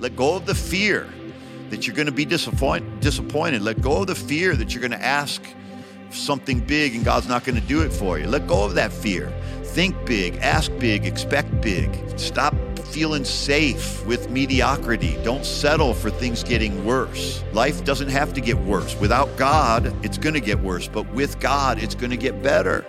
Let go of the fear that you're going to be disappointed. Let go of the fear that you're going to ask something big and God's not going to do it for you. Let go of that fear. Think big, ask big, expect big. Stop feeling safe with mediocrity. Don't settle for things getting worse. Life doesn't have to get worse. Without God, it's going to get worse. But with God, it's going to get better.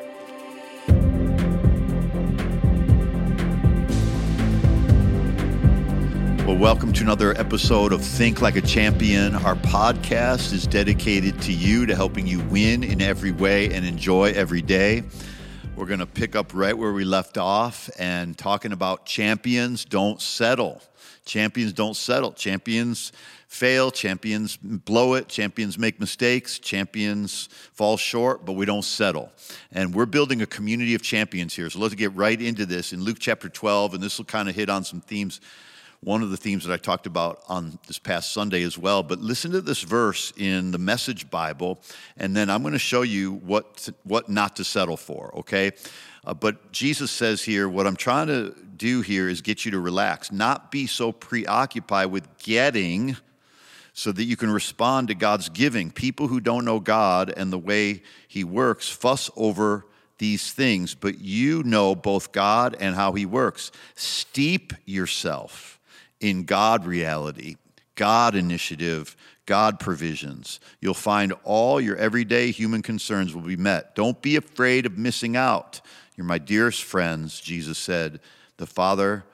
Well, welcome to another episode of Think Like a Champion. Our podcast is dedicated to you, to helping you win in every way and enjoy every day. We're going to pick up right where we left off and talking about champions don't settle. Champions don't settle. Champions fail. Champions blow it. Champions make mistakes. Champions fall short, but we don't settle. And we're building a community of champions here. So let's get right into this in Luke chapter 12, and this will kind of hit on some themes. One of the themes that I talked about on this past Sunday as well. But listen to this verse in the Message Bible, and then I'm going to show you what not to settle for, okay? But Jesus says here, what I'm trying to do here is get you to relax, not be so preoccupied with getting so that you can respond to God's giving. People who don't know God and the way He works fuss over these things, but you know both God and how He works. Steep yourself in God reality, God initiative, God provisions. You'll find all your everyday human concerns will be met. Don't be afraid of missing out. You're my dearest friends, Jesus said. The Father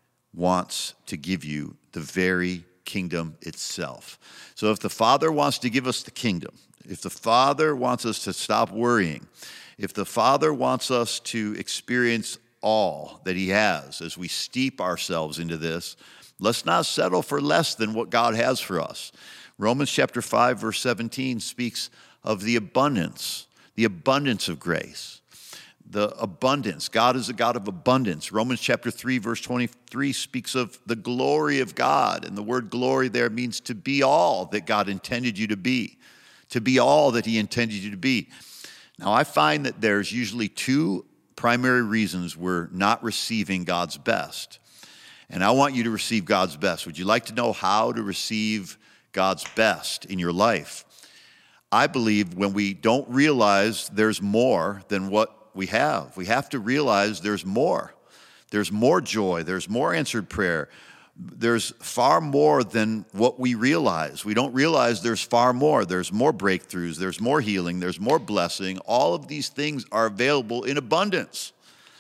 wants to give you the very kingdom itself. So if the Father wants to give us the kingdom, if the Father wants us to stop worrying, if the Father wants us to experience all that He has as we steep ourselves into this, let's not settle for less than what God has for us. Romans chapter 5, verse 17 speaks of the abundance of grace. The abundance. God is a God of abundance. Romans chapter 3, verse 23 speaks of the glory of God. And the word glory there means to be all that God intended you to be all that He intended you to be. Now, I find that there's usually two primary reasons we're not receiving God's best. And I want you to receive God's best. Would you like to know how to receive God's best in your life? I believe when we don't realize there's more than what we have to realize there's more. There's more joy. There's more answered prayer. There's far more than what we realize. We don't realize there's far more. There's more breakthroughs. There's more healing. There's more blessing. All of these things are available in abundance.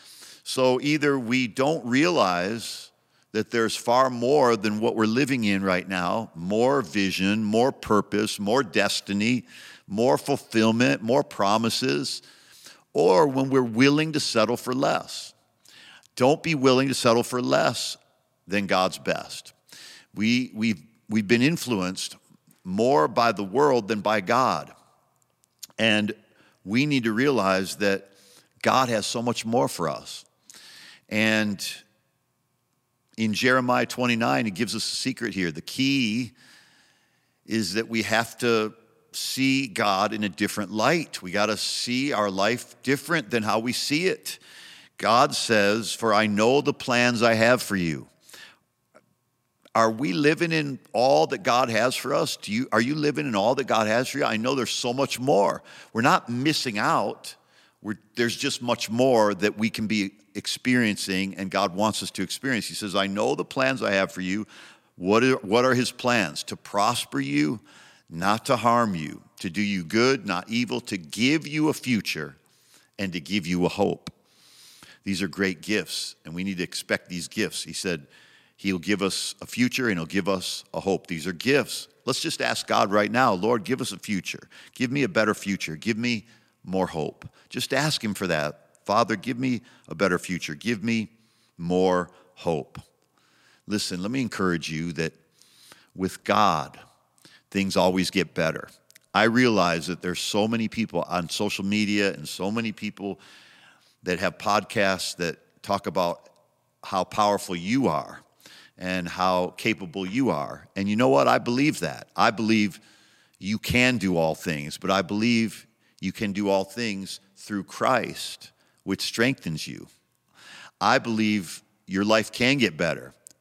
So either we don't realize that there's far more than what we're living in right now, more vision, more purpose, more destiny, more fulfillment, more promises, or when we're willing to settle for less. Don't be willing to settle for less than God's best. We've been influenced more by the world than by God. And we need to realize that God has so much more for us. And in Jeremiah 29, He gives us a secret here. The key is that we have to see God in a different light. We got to see our life different than how we see it. God says, "For I know the plans I have for you." Are we living in all that God has for us? Are you living in all that God has for you? I know there's so much more. We're not missing out. There's just much more that we can be experiencing, and God wants us to experience. He says, "I know the plans I have for you." What are His plans? To prosper you, not to harm you, to do you good, not evil, to give you a future and to give you a hope. These are great gifts, and we need to expect these gifts. He said He'll give us a future and He'll give us a hope. These are gifts. Let's just ask God right now, "Lord, give us a future. Give me a better future. Give me more hope." Just ask Him for that. "Father, give me a better future. Give me more hope." Listen, let me encourage you that with God, things always get better. I realize that there's so many people on social media and so many people that have podcasts that talk about how powerful you are and how capable you are. And you know what? I believe that. I believe you can do all things, but I believe you can do all things through Christ, which strengthens you. I believe your life can get better, but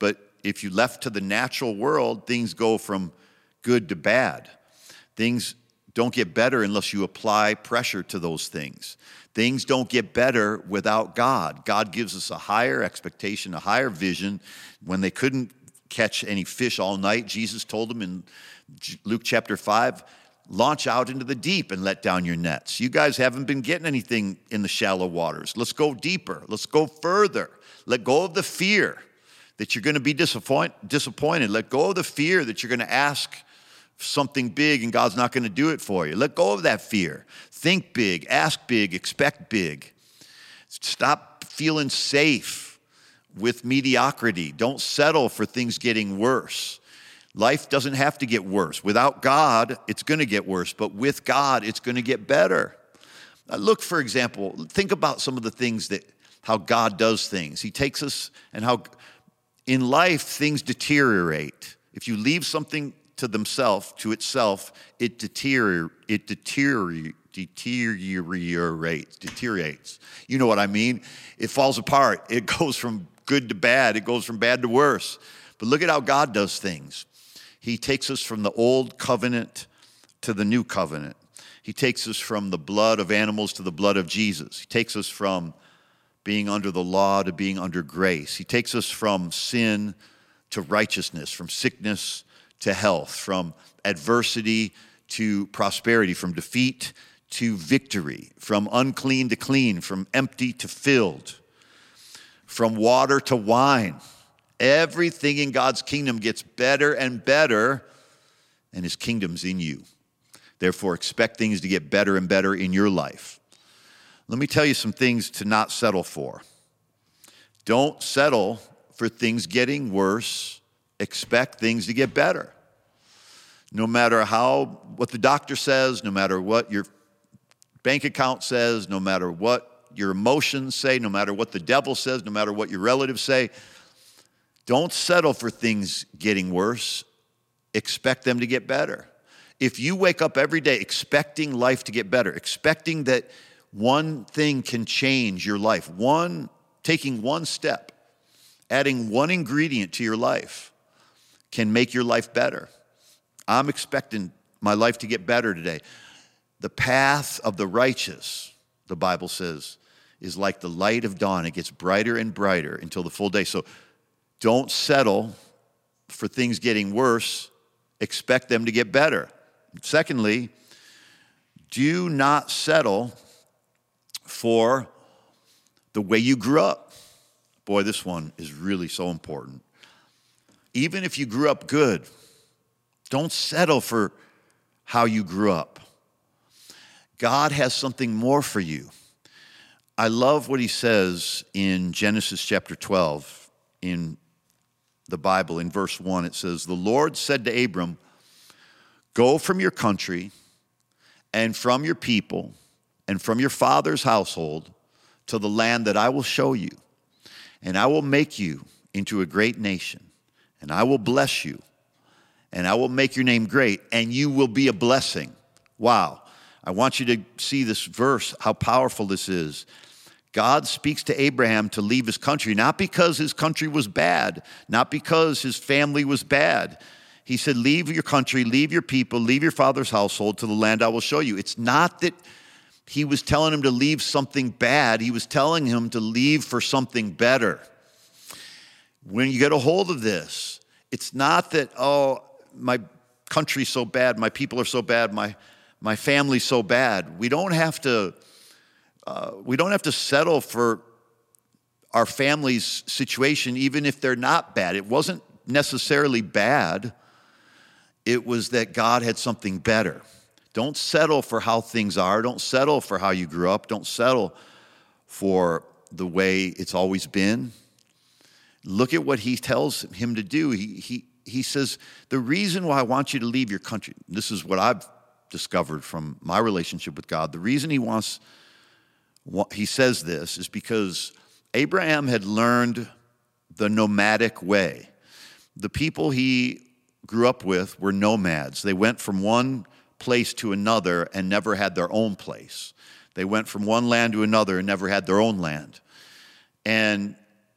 if you left to the natural world, things go from good to bad. Things don't get better unless you apply pressure to those things. Things don't get better without God. God gives us a higher expectation, a higher vision. When they couldn't catch any fish all night, Jesus told them in Luke chapter 5, launch out into the deep and let down your nets. You guys haven't been getting anything in the shallow waters. Let's go deeper. Let's go further. Let go of the fear that you're going to be disappointed. Let go of the fear that you're going to ask something big and God's not going to do it for you. Let go of that fear. Think big, ask big, expect big. Stop feeling safe with mediocrity. Don't settle for things getting worse. Life doesn't have to get worse. Without God, it's going to get worse, but with God, it's going to get better. Look, for example, think about some of the things how God does things. He takes us, and how in life things deteriorate. If you leave something to itself, it deteriorates. You know what I mean? It falls apart. It goes from good to bad. It goes from bad to worse. But look at how God does things. He takes us from the old covenant to the new covenant. He takes us from the blood of animals to the blood of Jesus. He takes us from being under the law to being under grace. He takes us from sin to righteousness, from sickness to health, from adversity to prosperity, from defeat to victory, from unclean to clean, from empty to filled, from water to wine. Everything in God's kingdom gets better and better, and his kingdom's in you. Therefore, expect things to get better and better in your life. Let me tell you some things to not settle for. Don't settle for things getting worse. Expect things to get better. No matter what the doctor says, no matter what your bank account says, no matter what your emotions say, no matter what the devil says, no matter what your relatives say, don't settle for things getting worse. Expect them to get better. If you wake up every day expecting life to get better, expecting that one thing can change your life, taking one step, adding one ingredient to your life can make your life better. I'm expecting my life to get better today. The path of the righteous, the Bible says, is like the light of dawn. It gets brighter and brighter until the full day. So don't settle for things getting worse. Expect them to get better. Secondly, do not settle for the way you grew up. Boy, this one is really so important. Even if you grew up good, don't settle for how you grew up. God has something more for you. I love what he says in Genesis chapter 12 in the Bible. In verse 1, it says, "The Lord said to Abram, go from your country and from your people and from your father's household to the land that I will show you. And I will make you into a great nation. And I will bless you. And I will make your name great. And you will be a blessing." Wow. I want you to see this verse, how powerful this is. God speaks to Abraham to leave his country, not because his country was bad, not because his family was bad. He said, leave your country, leave your people, leave your father's household to the land I will show you. It's not that he was telling him to leave something bad. He was telling him to leave for something better. When you get a hold of this, it's not that, oh, my country's so bad, my people are so bad, my family's so bad. We don't have to settle for our family's situation, even if they're not bad. It wasn't necessarily bad. It was that God had something better. Don't settle for how things are. Don't settle for how you grew up. Don't settle for the way it's always been. Look at what he tells him to do. He says, the reason why I want you to leave your country, this is what I've discovered from my relationship with God. The reason he says this is because Abraham had learned the nomadic way. The people he grew up with were nomads. They went from one place to another and never had their own place. They went from one land to another and never had their own land. And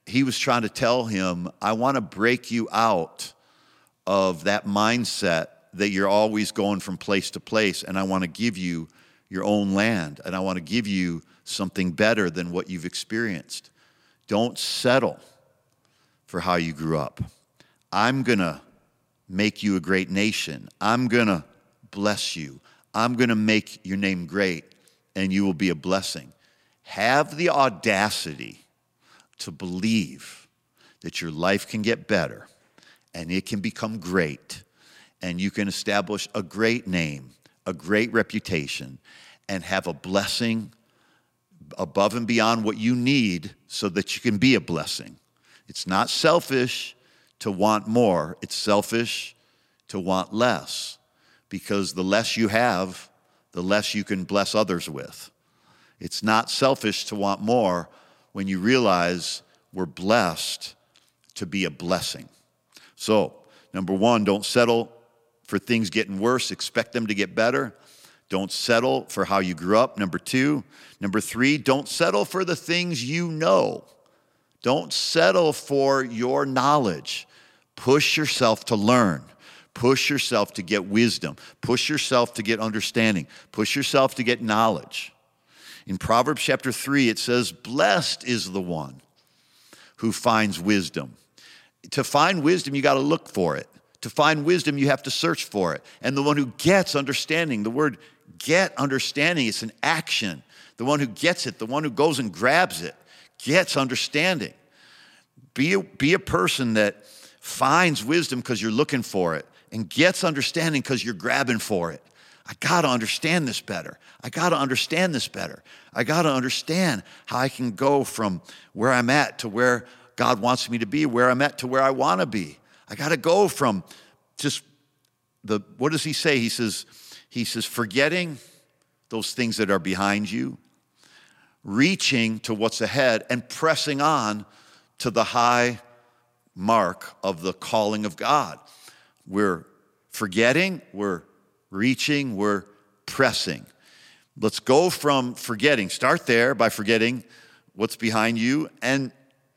he was trying to tell him, I want to break you out of that mindset that you're always going from place to place, and I want to give you your own land, and I want to give you something better than what you've experienced. Don't settle for how you grew up. I'm going to make you a great nation. I'm going to bless you. I'm going to make your name great, and you will be a blessing. Have the audacity to believe that your life can get better, and it can become great, and you can establish a great name, a great reputation, and have a blessing above and beyond what you need so that you can be a blessing. It's not selfish to want more. It's selfish to want less, because the less you have, the less you can bless others with. It's not selfish to want more when you realize we're blessed to be a blessing. So, number one, don't settle for things getting worse. Expect them to get better. Don't settle for how you grew up. Number three, don't settle for the things you know. Don't settle for your knowledge. Push yourself to learn. Push yourself to get wisdom. Push yourself to get understanding. Push yourself to get knowledge. In Proverbs chapter 3, it says, blessed is the one who finds wisdom. To find wisdom, you got to look for it. To find wisdom, you have to search for it. And the one who gets understanding, the word get understanding, it's an action. The one who gets it, the one who goes and grabs it, gets understanding. Be a person that finds wisdom because you're looking for it, and gets understanding because you're grabbing for it. I got to understand this better. I got to understand this better. I got to understand how I can go from where I'm at to where God wants me to be, where I'm at to where I want to be. I got to go from just what does he say? He says, forgetting those things that are behind you, reaching to what's ahead, and pressing on to the high mark of the calling of God. We're forgetting, we're reaching, we're pressing. Let's go from forgetting. Start there by forgetting what's behind you and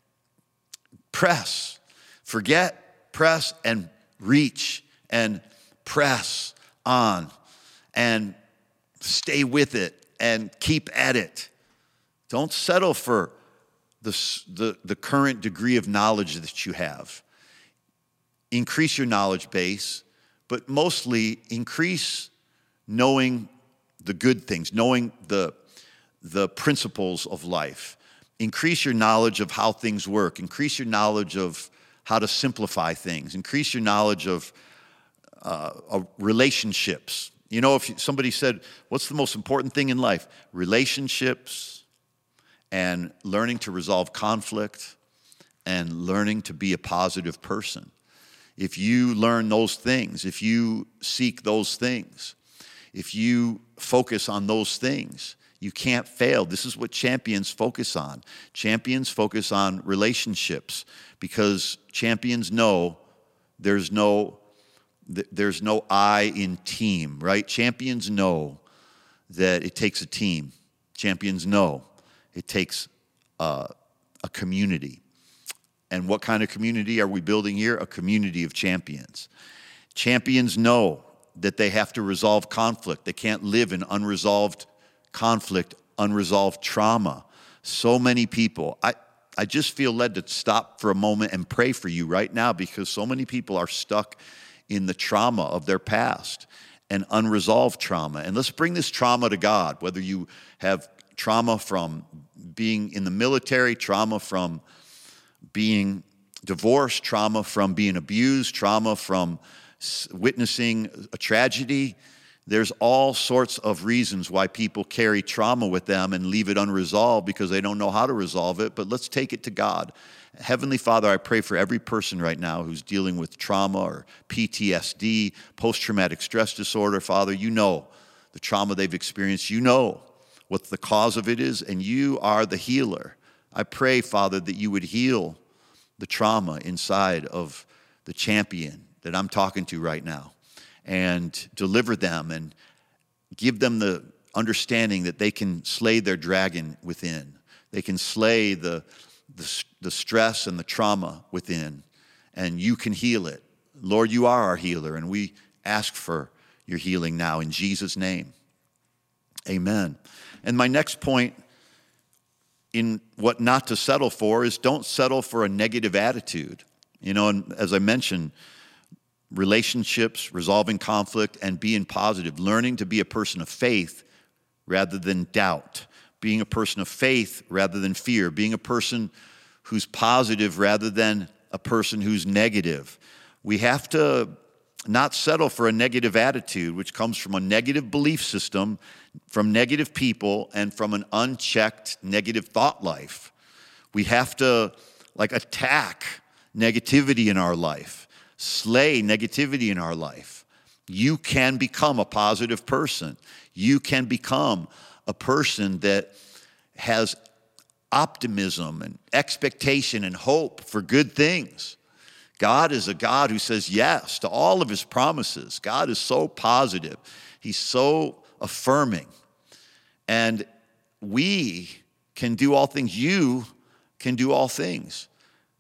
press. Forget, press, and reach, and press on, and stay with it, and keep at it. Don't settle for the current degree of knowledge that you have. Increase your knowledge base, but mostly increase knowing the good things, knowing the principles of life. Increase your knowledge of how things work. Increase your knowledge of how to simplify things. Increase your knowledge of relationships. You know, if somebody said, what's the most important thing in life? Relationships and learning to resolve conflict and learning to be a positive person. If you learn those things, if you seek those things, if you focus on those things, you can't fail. This is what champions focus on. Champions focus on relationships because champions know there's no I in team, right? Champions know that it takes a team. Champions know it takes a community. And what kind of community are we building here? A community of champions. Champions know that they have to resolve conflict. They can't live in unresolved conflict, unresolved trauma. So many people. I just feel led to stop for a moment and pray for you right now because so many people are stuck in the trauma of their past and unresolved trauma. And let's bring this trauma to God, whether you have trauma from being in the military, trauma from being divorced, trauma from being abused, trauma from witnessing a tragedy. There's all sorts of reasons why people carry trauma with them and leave it unresolved because they don't know how to resolve it, but let's take it to God. Heavenly Father, I pray for every person right now who's dealing with trauma or PTSD, post-traumatic stress disorder. Father, you know the trauma they've experienced. You know what the cause of it is, and you are the healer. I pray, Father, that you would heal the trauma inside of the champion that I'm talking to right now and deliver them and give them the understanding that they can slay their dragon within. They can slay the the stress and the trauma within, and you can heal it. Lord, you are our healer, and we ask for your healing now in Jesus' name. Amen. And my next point in what not to settle for is don't settle for a negative attitude. And as I mentioned, relationships, resolving conflict, and being positive, learning to be a person of faith rather than doubt, being a person of faith rather than fear, being a person who's positive rather than a person who's negative. We have to not settle for a negative attitude, which comes from a negative belief system, from negative people, and from an unchecked negative thought life. We have to attack negativity in our life, slay negativity in our life. You can become a positive person. You can become a person that has optimism and expectation and hope for good things. God is a God who says yes to all of his promises. God is so positive. He's so affirming. And we can do all things. You can do all things.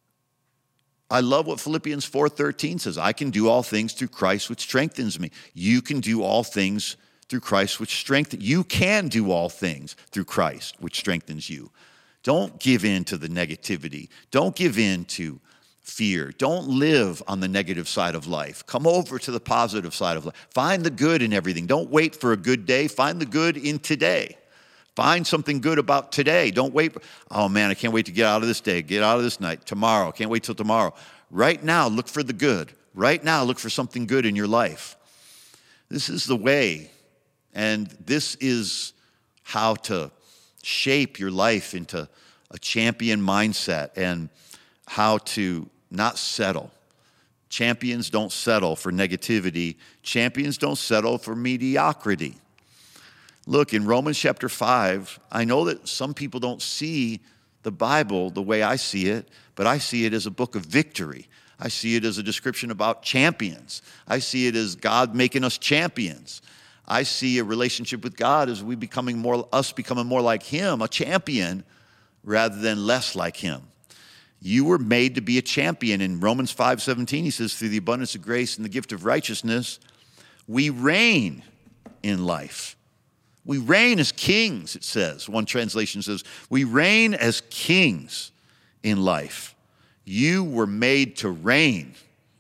I love what Philippians 4:13 says. I can do all things through Christ which strengthens me. You can do all things through Christ which strengthens you. You can do all things through Christ which strengthens you. Don't give in to the negativity. Don't give in to fear. Don't live on the negative side of life. Come over to the positive side of life. Find the good in everything. Don't wait for a good day. Find the good in today. Find something good about today. Don't wait. Oh man, I can't wait to get out of this day, get out of this night, tomorrow. Can't wait till tomorrow. Right now, look for the good. Right now, look for something good in your life. This is the way, and this is how to shape your life into a champion mindset and how to not settle. Champions don't settle for negativity. Champions don't settle for mediocrity. Look, in Romans chapter 5, I know that some people don't see the Bible the way I see it, but I see it as a book of victory. I see it as a description about champions. I see it as God making us champions. I see a relationship with God as becoming more like him, a champion, rather than less like him. You were made to be a champion. In Romans 5:17, he says, through the abundance of grace and the gift of righteousness, we reign in life. We reign as kings, it says. One translation says, we reign as kings in life. You were made to reign.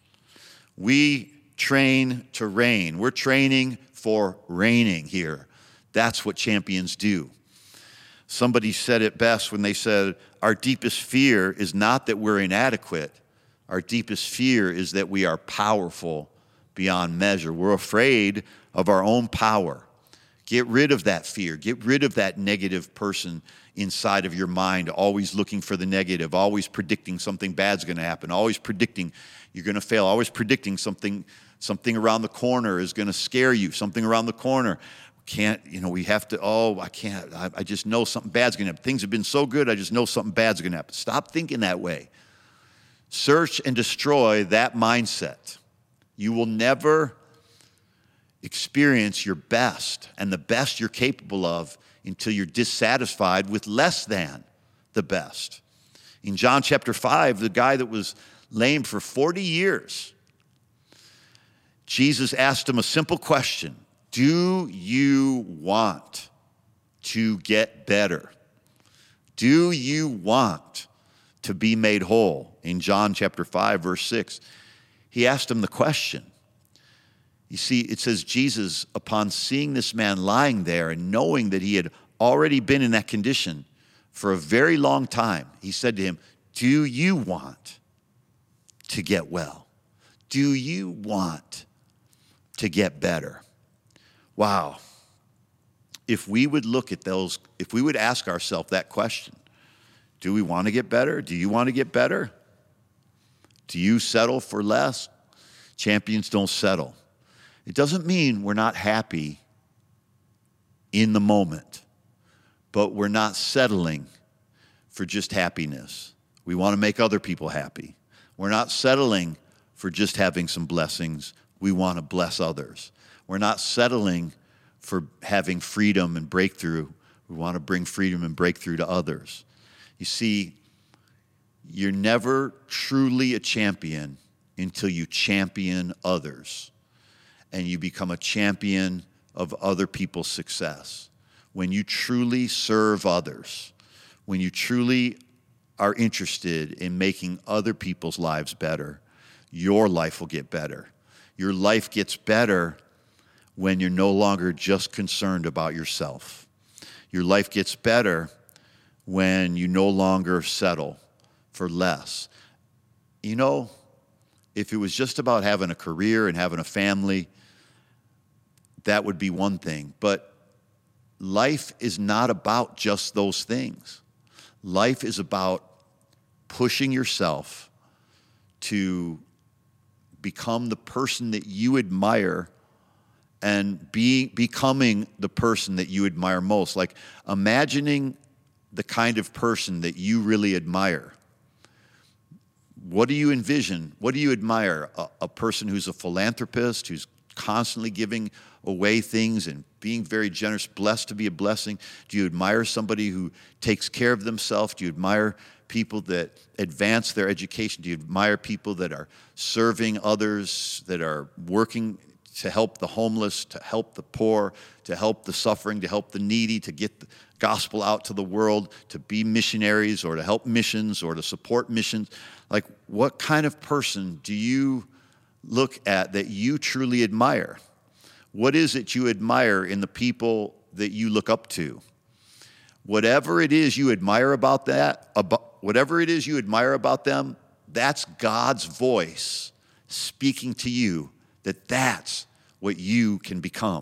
We train to reign. We're training for reigning here. That's what champions do. Somebody said it best when they said, our deepest fear is not that we're inadequate. Our deepest fear is that we are powerful beyond measure. We're afraid of our own power. Get rid of that fear. Get rid of that negative person inside of your mind, always looking for the negative, always predicting something bad's going to happen, always predicting you're going to fail, always predicting something around the corner is going to scare you, something around the corner. We have to, I can't, I just know something bad's going to happen. Things have been so good, I just know something bad's going to happen. Stop thinking that way. Search and destroy that mindset. You will never experience your best and the best you're capable of until you're dissatisfied with less than the best. In John chapter 5, the guy that was lame for 40 years, Jesus asked him a simple question. Do you want to get better? Do you want to be made whole? In John chapter 5, verse 6, he asked him the question. You see, it says Jesus, upon seeing this man lying there and knowing that he had already been in that condition for a very long time, he said to him, do you want to get well? Do you want to get better? Wow. If we would look at those, if we would ask ourselves that question, do we want to get better? Do you want to get better? Do you settle for less? Champions don't settle. It doesn't mean we're not happy in the moment, but we're not settling for just happiness. We want to make other people happy. We're not settling for just having some blessings. We want to bless others. We're not settling for having freedom and breakthrough. We want to bring freedom and breakthrough to others. You see, You're never truly a champion until you champion others and you become a champion of other people's success. When you truly serve others, when you truly are interested in making other people's lives better, your life will get better. Your life gets better when you're no longer just concerned about yourself. Your life gets better when you no longer settle for less. You know, if it was just about having a career and having a family, that would be one thing. But life is not about just those things. Life is about pushing yourself to become the person that you admire and becoming the person that you admire most. Like imagining the kind of person that you really admire. What do you envision? What do you admire? A person who's a philanthropist, who's constantly giving away things and being very generous, blessed to be a blessing? Do you admire somebody who takes care of themselves? Do you admire people that advance their education? Do you admire people that are serving others, that are working to help the homeless, to help the poor, to help the suffering, to help the needy, to get the gospel out to the world, to be missionaries or to help missions or to support missions? Like, what kind of person do you look at that you truly admire? What is it you admire in the people that you look up to? Whatever it is you admire about whatever it is you admire about them, that's God's voice speaking to you that's what you can become.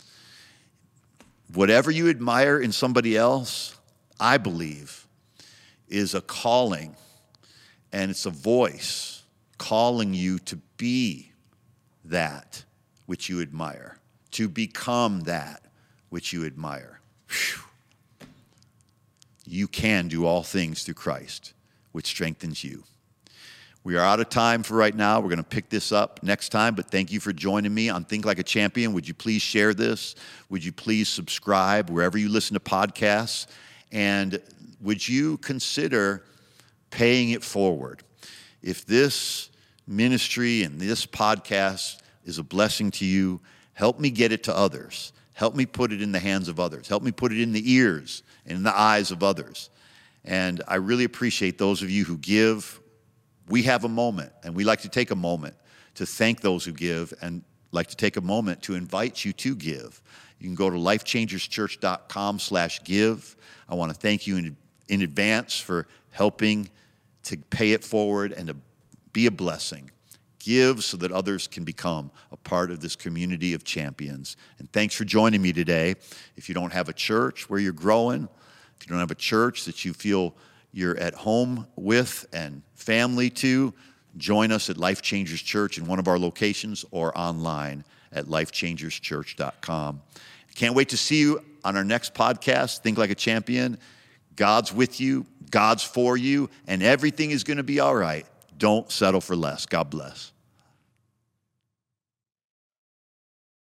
Whatever you admire in somebody else, I believe, is a calling, and it's a voice calling you to be that which you admire, to become that which you admire. Whew. You can do all things through Christ, which strengthens you. We are out of time for right now. We're going to pick this up next time, but thank you for joining me on Think Like a Champion. Would you please share this? Would you please subscribe wherever you listen to podcasts? And would you consider paying it forward? If this ministry and this podcast is a blessing to you, help me get it to others. Help me put it in the hands of others. Help me put it in the ears and in the eyes of others. And I really appreciate those of you who give. We have a moment, and we like to take a moment to thank those who give and like to take a moment to invite you to give. You can go to lifechangerschurch.com/give. I want to thank you in advance for helping to pay it forward and to be a blessing. Give so that others can become a part of this community of champions. And thanks for joining me today. If you don't have a church where you're growing, if you don't have a church that you feel you're at home with and family to, join us at Life Changers Church in one of our locations or online at lifechangerschurch.com. Can't wait to see you on our next podcast, Think Like a Champion. God's with you, God's for you, and everything is going to be all right. Don't settle for less. God bless.